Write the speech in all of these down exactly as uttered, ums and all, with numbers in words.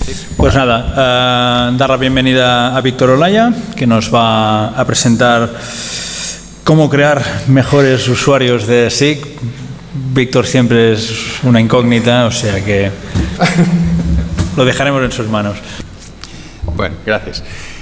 Pues nada, uh, dar la bienvenida a Víctor Olaya, que nos va a presentar cómo crear mejores usuarios de S I G. Víctor siempre es una incógnita, o sea que lo dejaremos en sus manos. Bueno, gracias.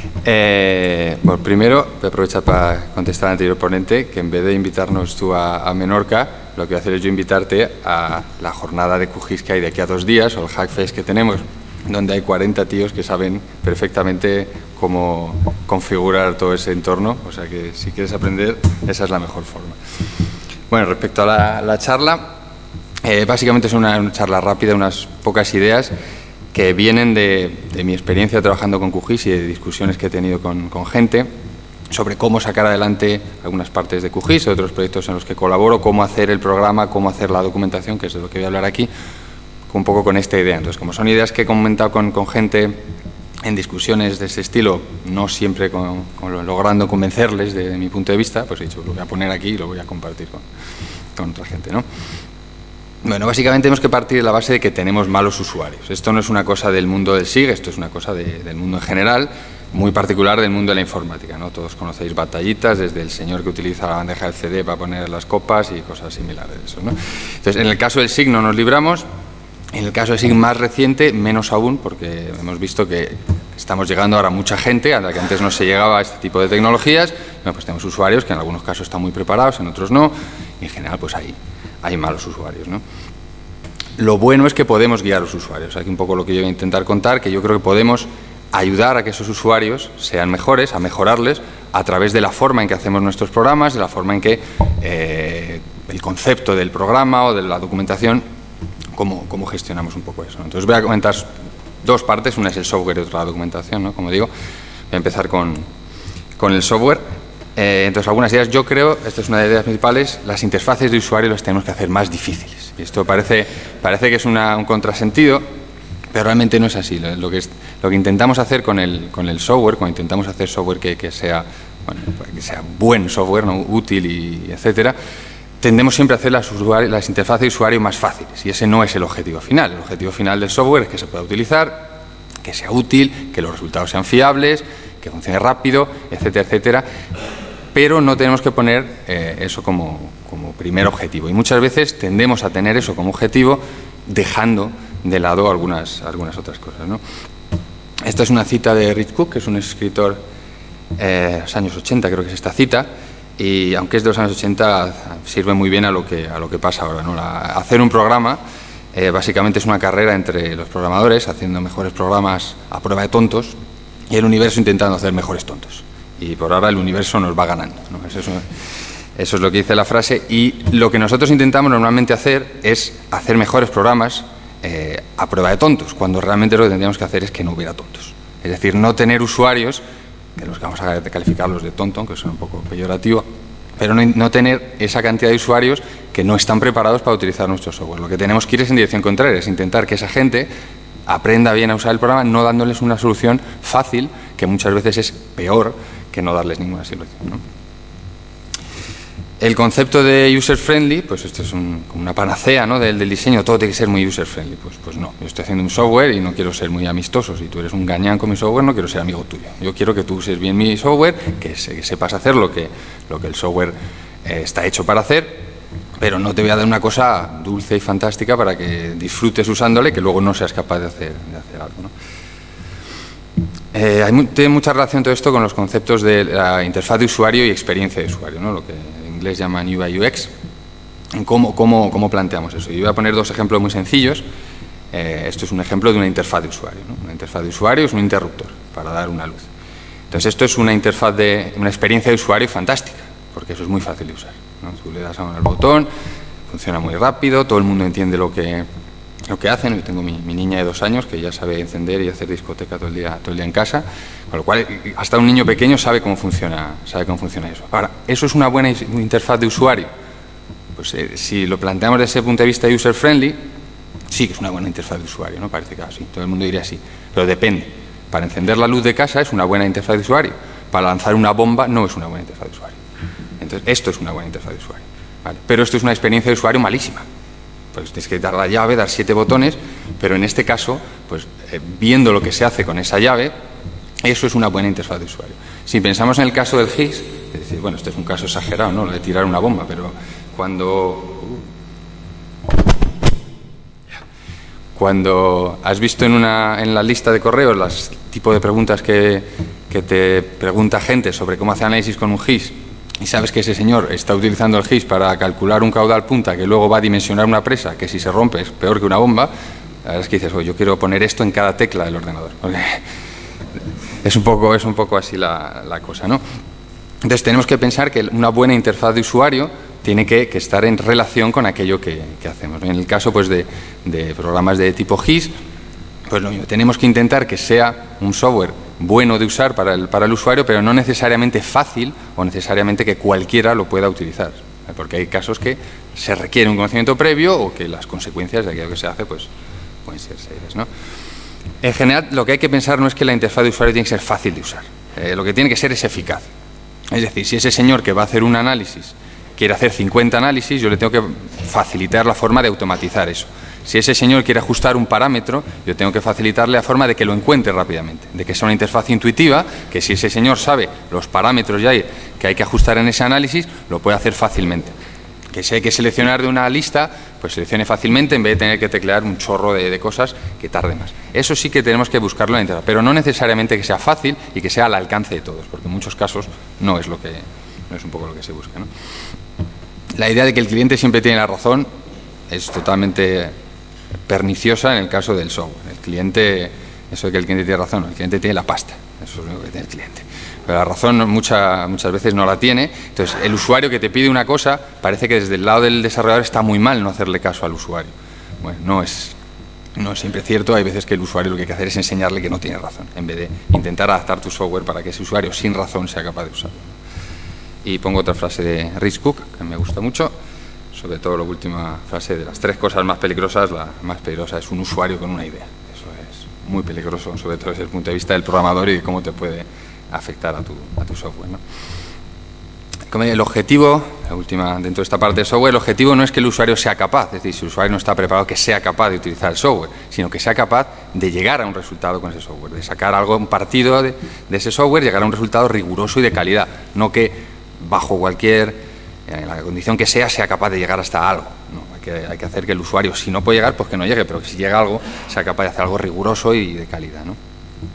Eh, bueno, primero, voy a aprovechar para contestar al anterior ponente, que en vez de invitarnos tú a, a Menorca, lo que voy a hacer es yo invitarte a la jornada de Q G I S que hay de aquí a dos días, o el Hackfest que tenemos, donde hay cuarenta tíos que saben perfectamente cómo configurar todo ese entorno, o sea que si quieres aprender, esa es la mejor forma. Bueno, respecto a la, la charla, eh, básicamente es una, una charla rápida, unas pocas ideas que vienen de, de mi experiencia trabajando con Q G I S y de discusiones que he tenido con, con gente sobre cómo sacar adelante algunas partes de Q G I S, otros proyectos en los que colaboro, cómo hacer el programa, cómo hacer la documentación, que es de lo que voy a hablar aquí, un poco con esta idea. Entonces, como son ideas que he comentado con, con gente en discusiones de ese estilo, no siempre con, con logrando convencerles de, de mi punto de vista, pues he dicho, lo voy a poner aquí y lo voy a compartir con, con otra gente, ¿no? Bueno, básicamente tenemos que partir de la base de que tenemos malos usuarios. Esto no es una cosa del mundo del S I G, esto es una cosa de, del mundo en general, muy particular del mundo de la informática, ¿no? Todos conocéis batallitas, desde el señor que utiliza la bandeja del C D para poner las copas y cosas similares de eso, ¿no? Entonces, en el caso del S I G no nos libramos, en el caso del S I G más reciente, menos aún, porque hemos visto que estamos llegando ahora a mucha gente, a la que antes no se llegaba a este tipo de tecnologías. Bueno, pues tenemos usuarios que en algunos casos están muy preparados, en otros no, y en general pues hay, hay malos usuarios, ¿no? Lo bueno es que podemos guiar a los usuarios. Aquí un poco lo que yo voy a intentar contar, que yo creo que podemos ayudar a que esos usuarios sean mejores, a mejorarles a través de la forma en que hacemos nuestros programas, de la forma en que eh, el concepto del programa o de la documentación, cómo, cómo gestionamos un poco eso, ¿no? Entonces voy a comentar dos partes, una es el software y otra la documentación, ¿no? Como digo, voy a empezar con, con el software. Eh, entonces, algunas ideas, yo creo, esta es una de las ideas principales, las interfaces de usuario las tenemos que hacer más difíciles. Y esto parece, parece que es una, un contrasentido, pero realmente no es así. Lo que, es, lo que intentamos hacer con el, con el software, cuando intentamos hacer software que, que, sea, bueno, que sea buen software, ¿no? Útil, y etcétera, tendemos siempre a hacer las, usuarios, las interfaces de usuario más fáciles, y ese no es el objetivo final. El objetivo final del software es que se pueda utilizar, que sea útil, que los resultados sean fiables, que funcione rápido, etcétera, etcétera. Pero no tenemos que poner eh, eso como, como primer objetivo. Y muchas veces tendemos a tener eso como objetivo, dejando de lado algunas, algunas otras cosas, ¿no? Esta es una cita de Rich Cook, que es un escritor eh, de los años ochenta, creo que es esta cita, y aunque es de los años ochenta, sirve muy bien a lo que, a lo que pasa ahora, ¿no? La, hacer un programa eh, básicamente es una carrera entre los programadores, haciendo mejores programas a prueba de tontos, y el universo intentando hacer mejores tontos. Y por ahora el universo nos va ganando, ¿no? Eso, eso, eso es lo que dice la frase. Y lo que nosotros intentamos normalmente hacer es hacer mejores programas eh, a prueba de tontos, cuando realmente lo que tendríamos que hacer es que no hubiera tontos. Es decir, no tener usuarios, que los que vamos a calificarlos de tonto, aunque son un poco peyorativo, pero no, no tener esa cantidad de usuarios que no están preparados para utilizar nuestro software. Lo que tenemos que ir es en dirección contraria, es intentar que esa gente aprenda bien a usar el programa, no dándoles una solución fácil, que muchas veces es peor que no darles ninguna solución, ¿no? El concepto de user-friendly, pues esto es un, como una panacea, ¿no? del, del diseño, todo tiene que ser muy user-friendly. Pues, pues no, yo estoy haciendo un software y no quiero ser muy amistoso. Si tú eres un gañán con mi software, no quiero ser amigo tuyo. Yo quiero que tú uses bien mi software, que, se, que sepas hacer lo que, lo que el software eh, está hecho para hacer, pero no te voy a dar una cosa dulce y fantástica para que disfrutes usándole, que luego no seas capaz de hacer, de hacer algo, ¿no? Eh, hay, tiene mucha relación todo esto con los conceptos de la interfaz de usuario y experiencia de usuario, ¿no? Lo que en inglés llaman U I U X. ¿Cómo, cómo, cómo planteamos eso? Yo voy a poner dos ejemplos muy sencillos. Eh, esto es un ejemplo de una interfaz de usuario, ¿no? Una interfaz de usuario es un interruptor para dar una luz. Entonces esto es una interfaz de una experiencia de usuario fantástica, porque eso es muy fácil de usar, ¿no? Tú le das a un botón, funciona muy rápido, todo el mundo entiende lo que lo que hacen. Yo tengo mi, mi niña de dos años que ya sabe encender y hacer discoteca todo el día todo el día en casa, con lo cual hasta un niño pequeño sabe cómo funciona sabe cómo funciona eso. Ahora, ¿eso es una buena interfaz de usuario? Pues eh, si lo planteamos desde ese punto de vista user friendly, sí que es una buena interfaz de usuario, ¿no? Parece que así, todo el mundo diría así, pero depende. Para encender la luz de casa es una buena interfaz de usuario, para lanzar una bomba no es una buena interfaz de usuario. Entonces, esto es una buena interfaz de usuario, ¿vale? Pero esto es una experiencia de usuario malísima. Pues tienes que dar la llave, dar siete botones, pero en este caso, pues eh, viendo lo que se hace con esa llave, eso es una buena interfaz de usuario. Si pensamos en el caso del G I S, es decir, bueno, este es un caso exagerado, ¿no?, lo de tirar una bomba, pero cuando... Cuando has visto en, una, en la lista de correos los tipos de preguntas que, que te pregunta gente sobre cómo hacer análisis con un G I S y sabes que ese señor está utilizando el G I S para calcular un caudal punta que luego va a dimensionar una presa que si se rompe es peor que una bomba, la verdad es que dices, oh, yo quiero poner esto en cada tecla del ordenador. Porque es un poco, es un poco así la, la cosa, ¿no? Entonces tenemos que pensar que una buena interfaz de usuario tiene que, que estar en relación con aquello que, que hacemos. En el caso pues, de, de programas de tipo G I S, pues lo mismo, tenemos que intentar que sea un software bueno de usar para el, para el usuario, pero no necesariamente fácil o necesariamente que cualquiera lo pueda utilizar, porque hay casos que se requiere un conocimiento previo o que las consecuencias de aquello que se hace pues, pueden ser serias, ¿no? En general, lo que hay que pensar no es que la interfaz de usuario tiene que ser fácil de usar, eh, lo que tiene que ser es eficaz. Es decir, si ese señor que va a hacer un análisis quiere hacer cincuenta análisis, yo le tengo que facilitar la forma de automatizar eso. Si ese señor quiere ajustar un parámetro, yo tengo que facilitarle la forma de que lo encuentre rápidamente, de que sea una interfaz intuitiva, que si ese señor sabe los parámetros ya hay, que hay que ajustar en ese análisis, lo puede hacer fácilmente. Que si hay que seleccionar de una lista, pues seleccione fácilmente en vez de tener que teclear un chorro de, de cosas que tarde más. Eso sí que tenemos que buscarlo en la interfaz, pero no necesariamente que sea fácil y que sea al alcance de todos, porque en muchos casos no es, lo que, no es un poco lo que se busca, ¿no? La idea de que el cliente siempre tiene la razón es totalmente perniciosa en el caso del software. El cliente, eso de que el cliente tiene razón, el cliente tiene la pasta, eso es lo único que tiene el cliente. Pero la razón mucha, muchas veces no la tiene. Entonces, el usuario que te pide una cosa, parece que desde el lado del desarrollador está muy mal no hacerle caso al usuario. Bueno, no es, no es siempre cierto. Hay veces que el usuario lo que hay que hacer es enseñarle que no tiene razón, en vez de intentar adaptar tu software para que ese usuario sin razón sea capaz de usarlo. Y pongo otra frase de Rich Cook, que me gusta mucho, sobre todo la última frase de las tres cosas más peligrosas, la más peligrosa es un usuario con una idea. Eso es muy peligroso, sobre todo desde el punto de vista del programador y de cómo te puede afectar a tu, a tu software, ¿no? Como el objetivo, la última dentro de esta parte del software, el objetivo no es que el usuario sea capaz, es decir, si el usuario no está preparado, que sea capaz de utilizar el software, sino que sea capaz de llegar a un resultado con ese software, de sacar algo, un partido de, de ese software, llegar a un resultado riguroso y de calidad, no que bajo cualquier, en la condición que sea, sea capaz de llegar hasta algo. No, hay, que, hay que hacer que el usuario, si no puede llegar, pues que no llegue, pero que si llega algo, sea capaz de hacer algo riguroso y de calidad, ¿no?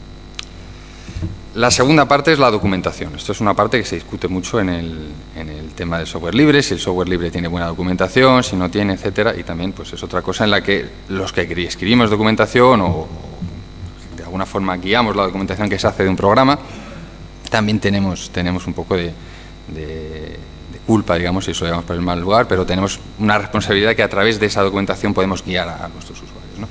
La segunda parte es la documentación. Esto es una parte que se discute mucho en el, en el tema del software libre, si el software libre tiene buena documentación, si no tiene, etcétera, y también pues es otra cosa en la que los que escribimos documentación o, o de alguna forma guiamos la documentación que se hace de un programa, también tenemos, tenemos un poco de De, de culpa, digamos, si eso lo llevamos por el mal lugar, pero tenemos una responsabilidad que a través de esa documentación podemos guiar a, a nuestros usuarios, ¿no?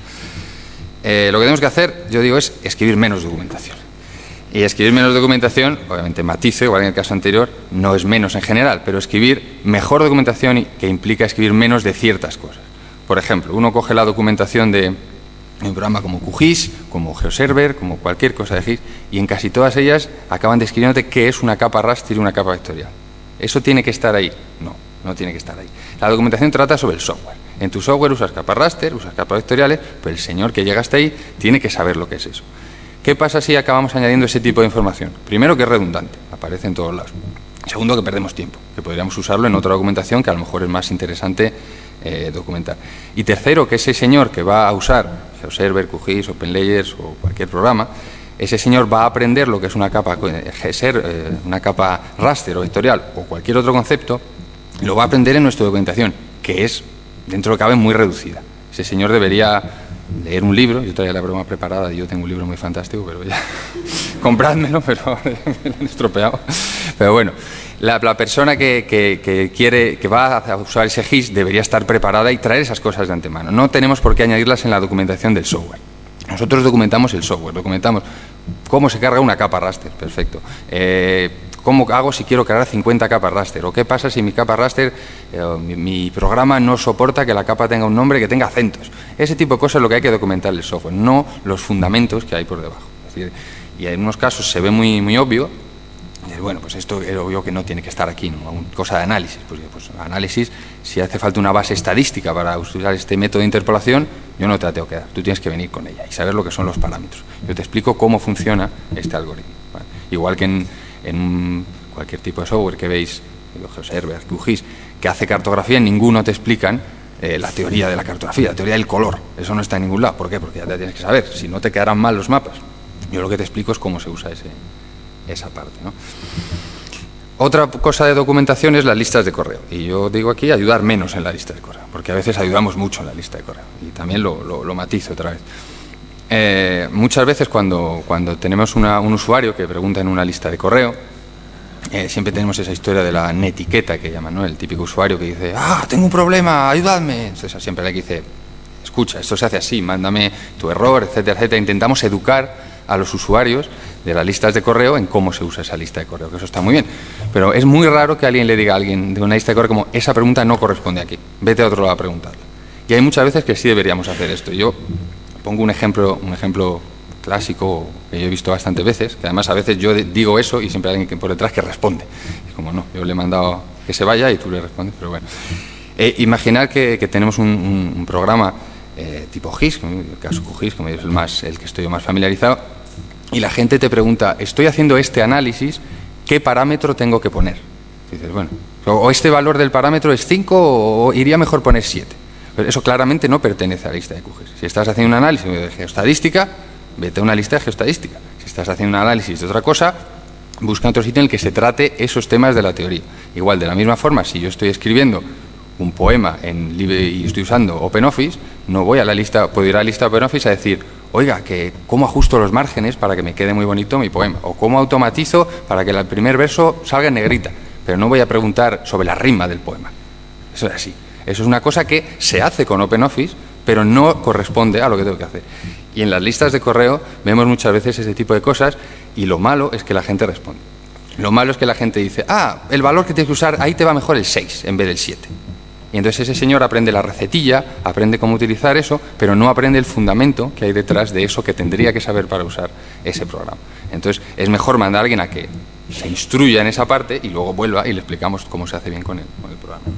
Eh, lo que tenemos que hacer, yo digo, es escribir menos documentación. Y escribir menos documentación, obviamente matice, igual en el caso anterior, no es menos en general, pero escribir mejor documentación que implica escribir menos de ciertas cosas. Por ejemplo, uno coge la documentación de un programa como Q G I S, como GeoServer, como cualquier cosa de G I S, y en casi todas ellas acaban describiéndote qué es una capa raster y una capa vectorial. ¿Eso tiene que estar ahí? No, no tiene que estar ahí. La documentación trata sobre el software. En tu software usas capas raster, usas capas vectoriales, pero el señor que llega hasta ahí tiene que saber lo que es eso. ¿Qué pasa si acabamos añadiendo ese tipo de información? Primero, que es redundante, aparece en todos lados. Segundo, que perdemos tiempo, que podríamos usarlo en otra documentación que a lo mejor es más interesante eh, documentar. Y tercero, que ese señor que va a usar GeoServer, Q G I S, OpenLayers o cualquier programa, ese señor va a aprender lo que es una capa, eh, una capa raster o vectorial o cualquier otro concepto, lo va a aprender en nuestra documentación, que es, dentro de lo que cabe, muy reducida. Ese señor debería leer un libro, yo traía la broma preparada y yo tengo un libro muy fantástico, pero ya, comprádmelo, pero me lo han estropeado. Pero bueno, la, la persona que, que, que quiere, que va a usar ese G I S debería estar preparada y traer esas cosas de antemano. No tenemos por qué añadirlas en la documentación del software. Nosotros documentamos el software, documentamos cómo se carga una capa raster, perfecto. Eh, ¿Cómo hago si quiero cargar cincuenta capas raster? ¿O qué pasa si mi capa raster, eh, mi, mi programa no soporta que la capa tenga un nombre que tenga acentos? Ese tipo de cosas es lo que hay que documentar en el software, no los fundamentos que hay por debajo. Es decir, y en unos casos se ve muy, muy obvio, Dices, bueno, pues esto es obvio que no tiene que estar aquí, ¿no? Cosa de análisis. Pues, pues análisis, si hace falta una base estadística para usar este método de interpolación, yo no te la tengo que dar, tú tienes que venir con ella y saber lo que son los parámetros. Yo te explico cómo funciona este algoritmo, ¿vale? Igual que en, en cualquier tipo de software que veis, GeoServer, QGIS, que hace cartografía, en ninguno te explican eh, la teoría de la cartografía, la teoría del color. Eso no está en ningún lado. ¿Por qué? Porque ya te tienes que saber, si no te quedarán mal los mapas. Yo lo que te explico es cómo se usa ese, esa parte, ¿no? Otra cosa de documentación es las listas de correo. Y yo digo aquí ayudar menos en la lista de correo, porque a veces ayudamos mucho en la lista de correo. Y también lo, lo, lo matizo otra vez. Eh, muchas veces cuando, cuando tenemos una, un usuario que pregunta en una lista de correo, eh, siempre tenemos esa historia de la netiqueta que llaman, ¿no? El típico usuario que dice, ah, tengo un problema, ayudadme. Entonces siempre le dice, escucha, esto se hace así, mándame tu error, etcétera, etcétera. Intentamos educar a los usuarios de las listas de correo en cómo se usa esa lista de correo, que eso está muy bien. Pero es muy raro que alguien le diga a alguien de una lista de correo como, esa pregunta no corresponde aquí, vete a otro lado a preguntarla. Y hay muchas veces que sí deberíamos hacer esto. Yo pongo un ejemplo, un ejemplo clásico que yo he visto bastantes veces, que además a veces yo digo eso y siempre hay alguien que por detrás que responde. Es como, no, yo le he mandado que se vaya y tú le respondes, pero bueno. Eh, imaginar que, que tenemos un, un, un programa eh, tipo GIS, en el caso QGIS, como es el, más, el que estoy yo más familiarizado, y la gente te pregunta, estoy haciendo este análisis, ¿qué parámetro tengo que poner? Y dices, bueno, o este valor del parámetro es cinco o iría mejor poner siete. Pero eso claramente no pertenece a la lista de QGIS. Si estás haciendo un análisis de geoestadística, vete a una lista de geoestadística. Si estás haciendo un análisis de otra cosa, busca otro sitio en el que se trate esos temas de la teoría. Igual, de la misma forma, si yo estoy escribiendo un poema en libre y estoy usando OpenOffice, no voy a la lista, puedo ir a la lista de OpenOffice a decir, oiga, que cómo ajusto los márgenes para que me quede muy bonito mi poema, o cómo automatizo para que el primer verso salga en negrita, pero no voy a preguntar sobre la rima del poema. Eso es así. Eso es una cosa que se hace con OpenOffice, pero no corresponde a lo que tengo que hacer. Y en las listas de correo vemos muchas veces ese tipo de cosas y lo malo es que la gente responde. Lo malo es que la gente dice, ah, el valor que tienes que usar, ahí te va mejor el seis en vez del siete. Y entonces ese señor aprende la recetilla, aprende cómo utilizar eso, pero no aprende el fundamento que hay detrás de eso que tendría que saber para usar ese programa. Entonces es mejor mandar a alguien a que se instruya en esa parte y luego vuelva y le explicamos cómo se hace bien con el, con el programa.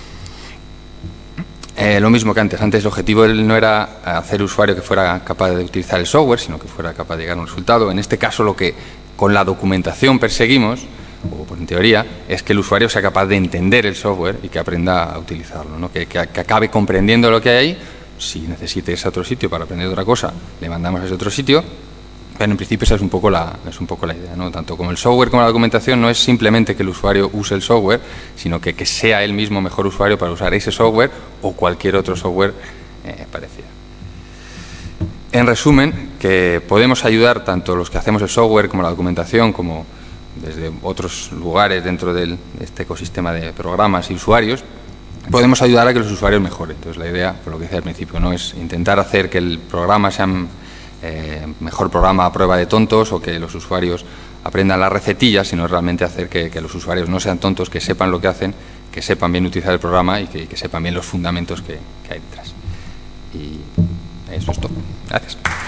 Eh, lo mismo que antes. Antes el objetivo no era hacer usuario que fuera capaz de utilizar el software, sino que fuera capaz de llegar a un resultado. En este caso lo que con la documentación perseguimos, o pues en teoría, es que el usuario sea capaz de entender el software y que aprenda a utilizarlo, ¿no? que, que, que acabe comprendiendo lo que hay ahí. Si necesite ese otro sitio para aprender otra cosa, le mandamos a ese otro sitio, pero en principio esa es un poco la, es un poco la idea, ¿no? Tanto como el software como la documentación no es simplemente que el usuario use el software, sino que, que sea él mismo mejor usuario para usar ese software o cualquier otro software eh, parecido. En resumen, que podemos ayudar tanto los que hacemos el software como la documentación, como desde otros lugares dentro del, de este ecosistema de programas y usuarios, podemos ayudar a que los usuarios mejoren. Entonces la idea, por lo que decía al principio, no es intentar hacer que el programa sea eh, mejor programa a prueba de tontos o que los usuarios aprendan las recetillas, sino realmente hacer que, que los usuarios no sean tontos, que sepan lo que hacen, que sepan bien utilizar el programa y que, que sepan bien los fundamentos que, que hay detrás. Y eso es todo. Gracias.